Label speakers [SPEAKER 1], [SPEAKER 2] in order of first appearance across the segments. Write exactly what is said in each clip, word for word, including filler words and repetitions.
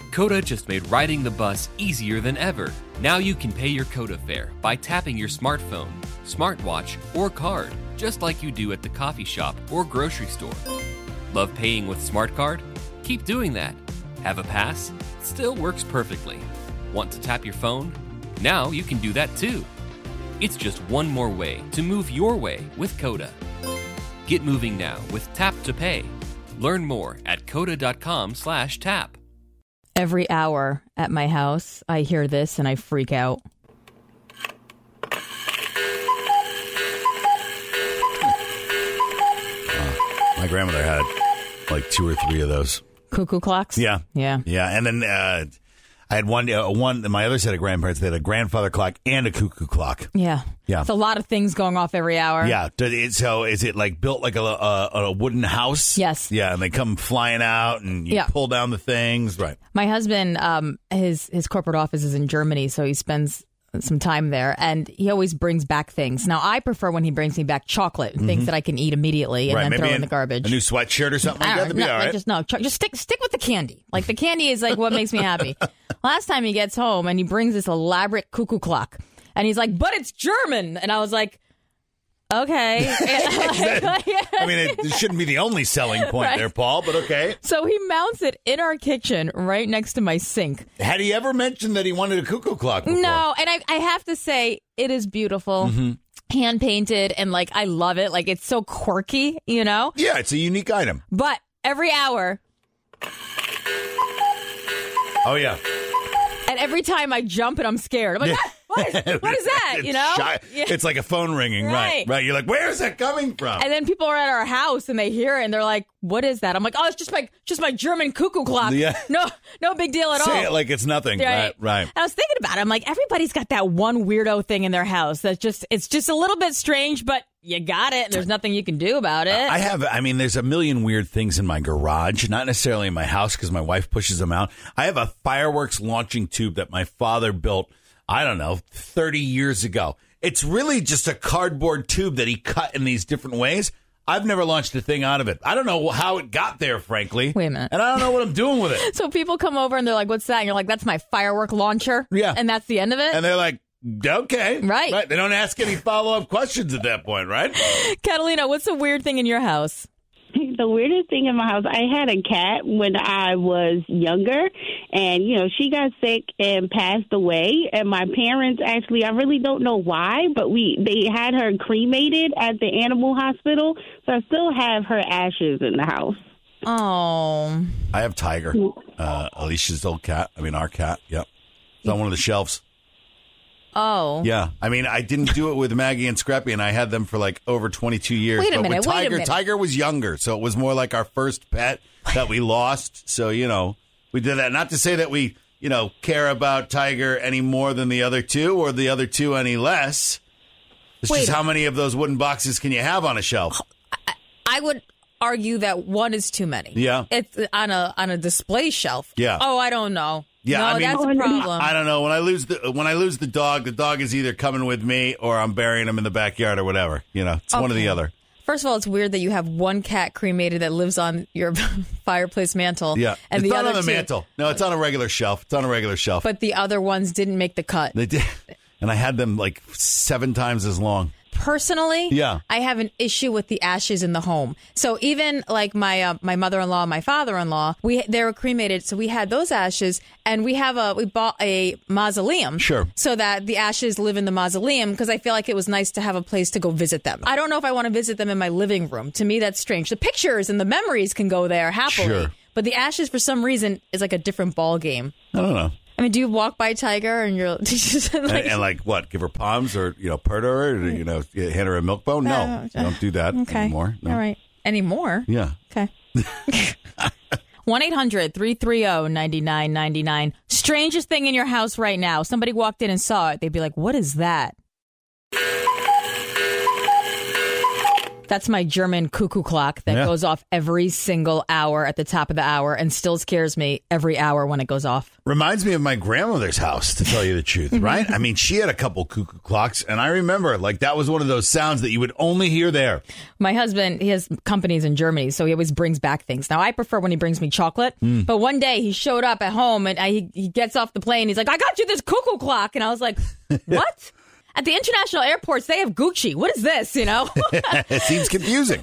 [SPEAKER 1] Coda just made riding the bus easier than ever. Now you can pay your Coda fare by tapping your smartphone, smartwatch, or card, just like you do at the coffee shop or grocery store. Love paying with Smart Card? Keep doing that. Have a pass? Still works perfectly. Want to tap your phone? Now you can do that too. It's just one more way to move your way with Coda. Get moving now with Tap to Pay. Learn more at coda.com slash tap.
[SPEAKER 2] Every hour at my house, I hear this and I freak out.
[SPEAKER 3] Uh, my grandmother had like two or three of those.
[SPEAKER 2] Cuckoo clocks?
[SPEAKER 3] Yeah.
[SPEAKER 2] Yeah.
[SPEAKER 3] Yeah. And then uh, I had one, uh, one, my other set of grandparents, they had a grandfather clock and a cuckoo clock.
[SPEAKER 2] Yeah.
[SPEAKER 3] Yeah.
[SPEAKER 2] It's a lot of things going off every hour.
[SPEAKER 3] Yeah. Does it- So is it like built like a, a, a wooden house?
[SPEAKER 2] Yes.
[SPEAKER 3] Yeah. And they come flying out and you
[SPEAKER 2] Yeah.
[SPEAKER 3] pull down the things. Right.
[SPEAKER 2] My husband, um, his his corporate office is in Germany, so he spends some time there, and he always brings back things. Now, I prefer when he brings me back chocolate,
[SPEAKER 3] Mm-hmm.
[SPEAKER 2] things that I can eat immediately and
[SPEAKER 3] right.
[SPEAKER 2] then
[SPEAKER 3] Maybe
[SPEAKER 2] throw
[SPEAKER 3] an-
[SPEAKER 2] in the garbage.
[SPEAKER 3] A new sweatshirt or something like
[SPEAKER 2] All
[SPEAKER 3] that.
[SPEAKER 2] right,
[SPEAKER 3] That'd be
[SPEAKER 2] no,
[SPEAKER 3] all right.
[SPEAKER 2] Just no, ch- just stick stick with the candy. Like the candy is like what makes me happy. Last time he gets home and he brings this elaborate cuckoo clock, and he's like, "But it's German," and I was like, "Okay."
[SPEAKER 3] I mean, it, it shouldn't be the only selling point
[SPEAKER 2] Right.
[SPEAKER 3] there, Paul, but okay.
[SPEAKER 2] So he mounts it in our kitchen right next to my sink.
[SPEAKER 3] Had he ever mentioned that he wanted a cuckoo clock before?
[SPEAKER 2] No, and I, I have to say, it is beautiful.
[SPEAKER 3] Mm-hmm.
[SPEAKER 2] Hand painted, and like I love it. Like it's so quirky, you know?
[SPEAKER 3] Yeah, it's a unique item.
[SPEAKER 2] But every hour
[SPEAKER 3] Oh, yeah.
[SPEAKER 2] and every time I jump and I'm scared. I'm like, "Ah, what, is, what is that?
[SPEAKER 3] It's
[SPEAKER 2] You know?
[SPEAKER 3] shy.
[SPEAKER 2] Yeah.
[SPEAKER 3] It's like a phone ringing, right?
[SPEAKER 2] Right.
[SPEAKER 3] Right. You're like, where is that coming from?
[SPEAKER 2] And then people are at our house and they hear it and they're like, "What is that?" I'm like, "Oh, it's just my just my German cuckoo clock.
[SPEAKER 3] Yeah.
[SPEAKER 2] No, no big deal at all."
[SPEAKER 3] Say it like it's nothing. Right, right.
[SPEAKER 2] I was thinking about it. I'm like, everybody's got that one weirdo thing in their house that's just it's just a little bit strange, but you got it. There's nothing you can do about it.
[SPEAKER 3] I have, I mean, there's a million weird things in my garage, not necessarily in my house because my wife pushes them out. I have a fireworks launching tube that my father built, I don't know, thirty years ago. It's really just a cardboard tube that he cut in these different ways. I've never launched a thing out of it. I don't know how it got there, frankly.
[SPEAKER 2] Wait a minute.
[SPEAKER 3] And I don't know what I'm doing with it.
[SPEAKER 2] So people come over and they're like, "What's that?" And you're like, "That's my firework launcher."
[SPEAKER 3] Yeah.
[SPEAKER 2] And that's the end of it?
[SPEAKER 3] And they're like, okay.
[SPEAKER 2] Right.
[SPEAKER 3] Right. They don't ask any follow-up questions at that point, right?
[SPEAKER 2] Catalina, what's the weird thing in your house?
[SPEAKER 4] The weirdest thing in my house, I had a cat when I was younger, and, you know, she got sick and passed away, and my parents actually, I really don't know why, but we they had her cremated at the animal hospital, so I still have her ashes in the house.
[SPEAKER 2] Oh.
[SPEAKER 3] I have Tiger, uh, Alicia's old cat. I mean, our cat. Yep. It's on one of the shelves.
[SPEAKER 2] Oh.
[SPEAKER 3] Yeah. I mean, I didn't do it with Maggie and Scrappy, and I had them for like over twenty-two years.
[SPEAKER 2] Wait a
[SPEAKER 3] but
[SPEAKER 2] minute,
[SPEAKER 3] with
[SPEAKER 2] wait a
[SPEAKER 3] Tiger,
[SPEAKER 2] minute.
[SPEAKER 3] Tiger was younger, so it was more like our first pet that we lost. So, you know, we did that. Not to say that we, you know, care about Tiger any more than the other two or the other two any less. It's
[SPEAKER 2] Wait
[SPEAKER 3] just
[SPEAKER 2] a-
[SPEAKER 3] how many of those wooden boxes can you have on a shelf?
[SPEAKER 2] I would argue that one is too many.
[SPEAKER 3] Yeah.
[SPEAKER 2] It's on a on a display shelf.
[SPEAKER 3] Yeah.
[SPEAKER 2] Oh, I don't know.
[SPEAKER 3] Yeah,
[SPEAKER 2] no,
[SPEAKER 3] I mean,
[SPEAKER 2] that's a problem.
[SPEAKER 3] I don't know. When I lose the when I lose the dog, the dog is either coming with me or I'm burying him in the backyard or whatever. You know, it's one or the
[SPEAKER 2] Okay.
[SPEAKER 3] other.
[SPEAKER 2] First of all, it's weird that you have one cat cremated that lives on your fireplace mantle.
[SPEAKER 3] Yeah,
[SPEAKER 2] and
[SPEAKER 3] it's
[SPEAKER 2] the
[SPEAKER 3] not
[SPEAKER 2] other
[SPEAKER 3] on the
[SPEAKER 2] two,
[SPEAKER 3] mantle. No, it's on a regular shelf. It's on a regular shelf.
[SPEAKER 2] But the other ones didn't make the cut.
[SPEAKER 3] They did, and I had them like seven times as long.
[SPEAKER 2] Personally,
[SPEAKER 3] Yeah.
[SPEAKER 2] I have an issue with the ashes in the home. So even like my uh, my mother-in-law, my father-in-law, we they were cremated, so we had those ashes, and we have a we bought a mausoleum,
[SPEAKER 3] Sure.
[SPEAKER 2] so that the ashes live in the mausoleum because I feel like it was nice to have a place to go visit them. I don't know if I want to visit them in my living room. To me, that's strange. The pictures and the memories can go there happily,
[SPEAKER 3] Sure.
[SPEAKER 2] but the ashes, for some reason, is like a different ball game.
[SPEAKER 3] I don't know.
[SPEAKER 2] I mean, do you walk by Tiger and you're just like,
[SPEAKER 3] And, and like what? Give her palms or you know, pert her or you know, hand her a milk bone? No,
[SPEAKER 2] Uh,
[SPEAKER 3] you don't do that
[SPEAKER 2] okay,
[SPEAKER 3] anymore. No.
[SPEAKER 2] all right, anymore?
[SPEAKER 3] Yeah.
[SPEAKER 2] Okay. one eight hundred three three zero nine nine nine nine. Strangest thing in your house right now. Somebody walked in and saw it. They'd be like, "What is that?" That's my German cuckoo clock that
[SPEAKER 3] Yeah.
[SPEAKER 2] goes off every single hour at the top of the hour and still scares me every hour when it goes off.
[SPEAKER 3] Reminds me of my grandmother's house, to tell you the truth, right? I mean, she had a couple cuckoo clocks, and I remember, like, that was one of those sounds that you would only hear there.
[SPEAKER 2] My husband, he has companies in Germany, so he always brings back things. Now, I prefer when he brings me chocolate,
[SPEAKER 3] Mm.
[SPEAKER 2] but one day he showed up at home, and I, he, he gets off the plane. He's like, I got you this cuckoo clock. And I was like, what? At the international airports, they have Gucci. What is this, you know?
[SPEAKER 3] It seems confusing.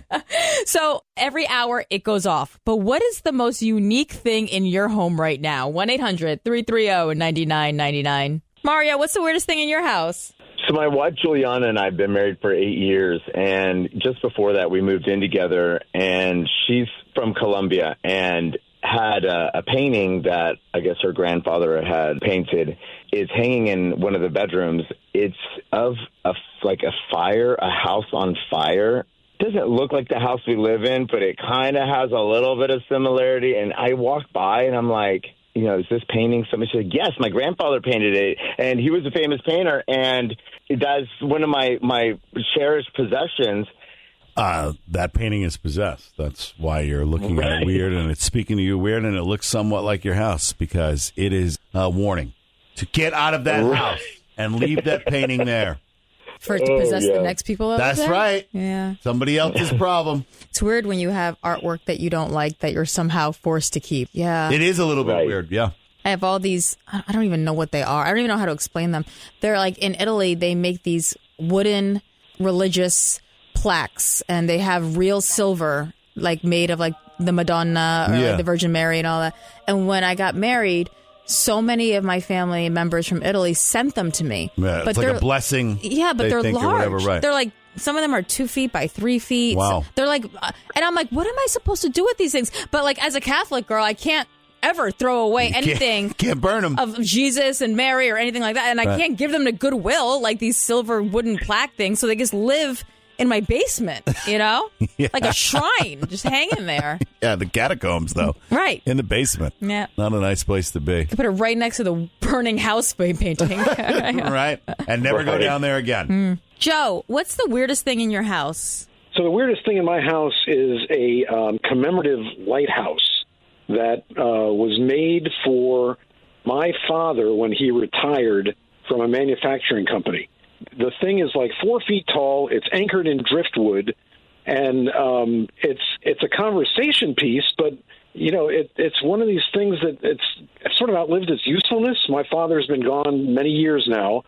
[SPEAKER 2] So every hour it goes off. But what is the most unique thing in your home right now? one eight hundred three three zero nine nine nine nine. Mario, what's the weirdest thing in your house?
[SPEAKER 5] So my wife, Juliana, and I have been married for eight years. And just before that, we moved in together. And she's from Colombia and had a, a painting that I guess her grandfather had painted. Is hanging in one of the bedrooms. It's of a, like a fire, a house on fire. Doesn't look like the house we live in, but it kind of has a little bit of similarity. And I walked by and I'm like, you know, is this painting somebody? She said, yes, my grandfather painted it. And he was a famous painter. And that's one of my, my cherished possessions.
[SPEAKER 3] Uh, that painting is possessed. That's why you're looking at it weird, and it's speaking to you weird, and it looks somewhat like your house because it is a warning to get out of that house and leave that painting there.
[SPEAKER 2] For it to
[SPEAKER 5] Oh,
[SPEAKER 2] possess
[SPEAKER 5] yeah.
[SPEAKER 2] the next people over
[SPEAKER 3] That's
[SPEAKER 2] there?
[SPEAKER 3] right.
[SPEAKER 2] Yeah.
[SPEAKER 3] Somebody else's problem.
[SPEAKER 2] It's weird when you have artwork that you don't like that you're somehow forced to keep. Yeah.
[SPEAKER 3] It is a little bit
[SPEAKER 5] Right.
[SPEAKER 3] weird, yeah.
[SPEAKER 2] I have all these, I don't even know what they are. I don't even know how to explain them. They're like in Italy, they make these wooden religious plaques and they have real silver, like made of like the Madonna or
[SPEAKER 3] Yeah.
[SPEAKER 2] like the Virgin Mary and all that. And when I got married, so many of my family members from Italy sent them to me.
[SPEAKER 3] Yeah,
[SPEAKER 2] but
[SPEAKER 3] it's like
[SPEAKER 2] they're
[SPEAKER 3] a blessing.
[SPEAKER 2] Yeah, but
[SPEAKER 3] they
[SPEAKER 2] they're
[SPEAKER 3] think, or
[SPEAKER 2] large.
[SPEAKER 3] whatever, right.
[SPEAKER 2] They're like, some of them are two feet by three feet.
[SPEAKER 3] Wow.
[SPEAKER 2] They're like, uh, and I'm like, what am I supposed to do with these things? But like, as a Catholic girl, I can't ever throw away
[SPEAKER 3] Can't-
[SPEAKER 2] anything
[SPEAKER 3] Can't, burn them.
[SPEAKER 2] of Jesus and Mary or anything like that. And I
[SPEAKER 3] Right.
[SPEAKER 2] can't give them to Goodwill, like these silver wooden plaque things. So they just live in my basement, you know?
[SPEAKER 3] Yeah.
[SPEAKER 2] Like a shrine, just hanging there.
[SPEAKER 3] Yeah, the catacombs, though.
[SPEAKER 2] Right.
[SPEAKER 3] In the basement.
[SPEAKER 2] Yeah.
[SPEAKER 3] Not a nice place to be.
[SPEAKER 2] Put it right next to the burning house painting.
[SPEAKER 3] Right? And never go
[SPEAKER 5] Right.
[SPEAKER 3] down there again.
[SPEAKER 2] Joe, what's the weirdest thing in your house?
[SPEAKER 6] So the weirdest thing in my house is a um, commemorative lighthouse that uh, was made for my father when he retired from a manufacturing company. The thing is like four feet tall. It's anchored in driftwood, and um, it's it's a conversation piece. But you know, it, it's one of these things that it's sort of outlived its usefulness. My father's been gone many years now,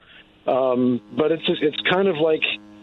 [SPEAKER 6] um, but it's it's kind of like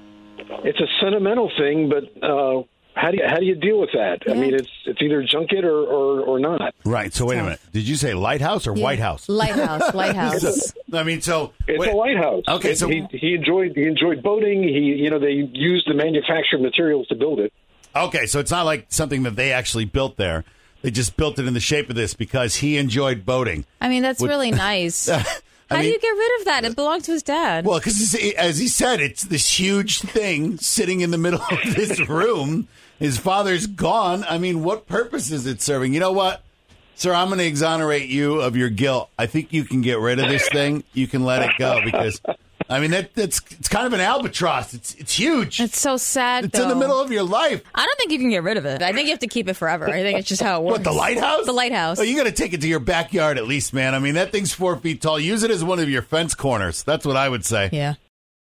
[SPEAKER 6] it's a sentimental thing. But uh, how do you how do you deal with that? I mean, it's it's either junk it or or, or not.
[SPEAKER 3] Right. So wait a minute. Did you say lighthouse or White House?
[SPEAKER 2] Lighthouse, lighthouse.
[SPEAKER 3] I mean, so
[SPEAKER 6] It's
[SPEAKER 3] wait-
[SPEAKER 6] a lighthouse.
[SPEAKER 3] Okay, so-
[SPEAKER 6] he, he enjoyed he enjoyed boating. He you know they used the manufactured materials to build it.
[SPEAKER 3] Okay, so it's not like something that they actually built there. They just built it in the shape of this because he enjoyed boating.
[SPEAKER 2] I mean, that's
[SPEAKER 3] Would-
[SPEAKER 2] really nice.
[SPEAKER 3] I
[SPEAKER 2] How do
[SPEAKER 3] mean-
[SPEAKER 2] you get rid of that? It belonged to his dad.
[SPEAKER 3] Well, because as he said, it's this huge thing sitting in the middle of this room. His father's gone. I mean, what purpose is it serving? You know what, sir? I'm going to exonerate you of your guilt. I think you can get rid of this thing. You can let it go because, I mean, that, that's it's kind of an albatross. It's it's huge.
[SPEAKER 2] It's so sad,
[SPEAKER 3] It's in the
[SPEAKER 2] though.
[SPEAKER 3] middle of your life.
[SPEAKER 2] I don't think you can get rid of it. I think you have to keep it forever. I think it's just how it works.
[SPEAKER 3] What, the lighthouse?
[SPEAKER 2] The lighthouse.
[SPEAKER 3] Oh, you got to take it to your backyard at least, man. I mean, that thing's four feet tall. Use it as one of your fence corners. That's what I would say.
[SPEAKER 2] Yeah.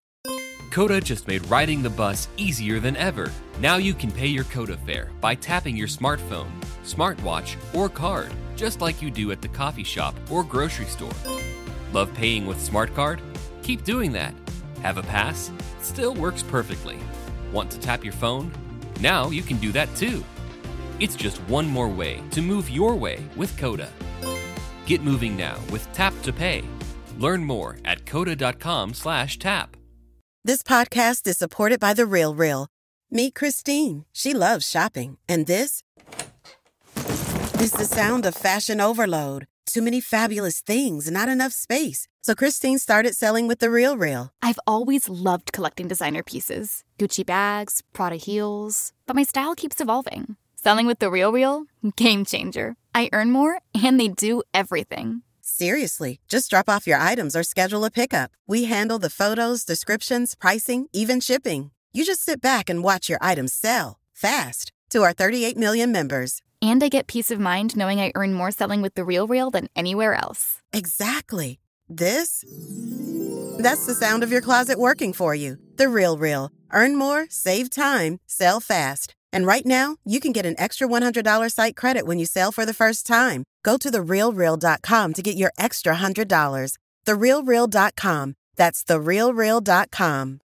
[SPEAKER 1] Coda just made riding the bus easier than ever. Now you can pay your Coda fare by tapping your smartphone, smartwatch, or card, just like you do at the coffee shop or grocery store. Love paying with Smart Card? Keep doing that. Have a pass? Still works perfectly. Want to tap your phone? Now you can do that too. It's just one more way to move your way with Coda. Get moving now with Tap to Pay. Learn more at coda.com slash tap.
[SPEAKER 7] This podcast is supported by The RealReal. Meet Christine. She loves shopping. And this is the sound of fashion overload. Too many fabulous things, not enough space. So Christine started selling with The RealReal.
[SPEAKER 8] I've always loved collecting designer pieces. Gucci bags, Prada heels. But my style keeps evolving. Selling with The RealReal? Game changer. I earn more, and they do everything.
[SPEAKER 7] Seriously, just drop off your items or schedule a pickup. We handle the photos, descriptions, pricing, even shipping. You just sit back and watch your items sell fast to our thirty-eight million members.
[SPEAKER 8] And I get peace of mind knowing I earn more selling with The RealReal than anywhere else.
[SPEAKER 7] Exactly. This? That's the sound of your closet working for you. The RealReal. Earn more, save time, sell fast. And right now, you can get an extra one hundred dollars site credit when you sell for the first time. Go to the real real dot com to get your extra one hundred dollars. the real real dot com. That's the real real dot com.